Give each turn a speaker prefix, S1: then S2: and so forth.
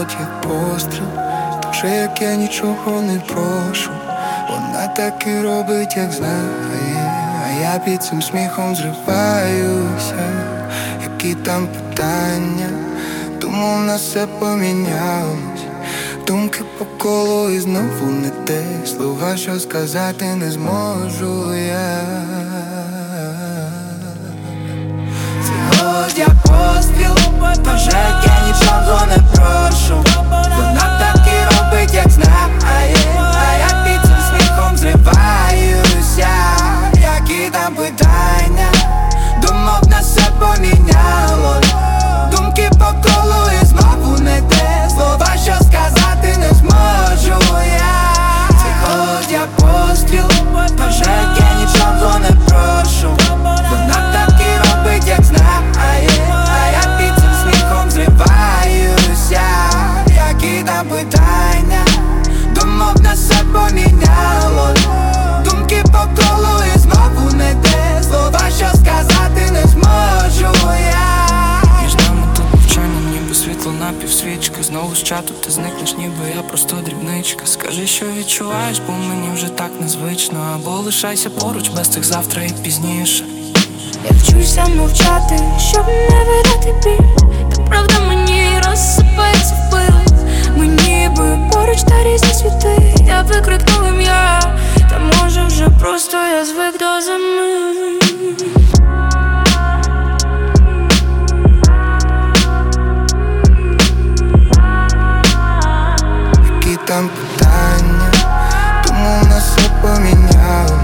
S1: летить, як постріл. Дуже як я нічого не прошу, вона так і робить, як знає. А я під цим сміхом зриваюся. Які там питання? Думав, на все помінялось. Думки по колу і знову не те. Слова, що сказати не зможу я. Це голос як постріл, тож як я нічого не прошу. Вона так і робить, як знає. А я під цим сміхом зриваюся. Які там питання? Думав, на все помінялось. Думки по колу і знову не те. Слова, що сказати не зможу я. Це голос як постріл, тож як я нічого не прошу. Вона так і робить, як знає. А я під цим сміхом зриваюся. Які там питання? Думав, на все помінялось. Думки по колу і знову не те. Слова, що сказати не зможу я.
S2: Між нами тут мовчання, ніби світло на півсвічки. Знову з чату ти зникнеш, ніби я просто дрібничка. Скажи, що відчуваєш, бо мені вже так незвично. Або лишайся поруч, без цих завтра і пізніше.
S3: Я вчуся мовчати, щоб не видати біль. Та правда мені розсипається в пил. Ми ніби поруч та різні світи. Я викрикнув ім'я, та може вже просто я звик до зими.
S1: Які там питання? Думав, на все помінялось.